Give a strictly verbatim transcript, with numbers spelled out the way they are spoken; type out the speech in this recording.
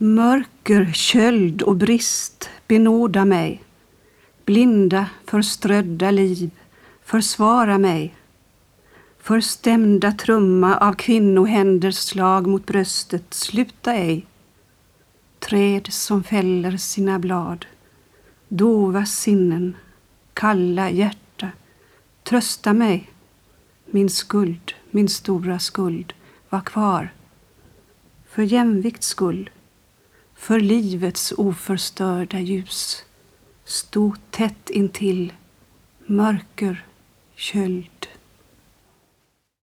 Mörker, köld och brist, benåda mig. Blinda, förströdda liv, försvara mig. Förstämda trumma av kvinnohänders slag mot bröstet, sluta ej. Träd som fäller sina blad, dova sinnen, kalla hjärta, trösta mig. Min skuld, min stora skuld, var kvar. För jämvikts skull, för livets oförstörda ljus, stå tätt intill, mörker, köld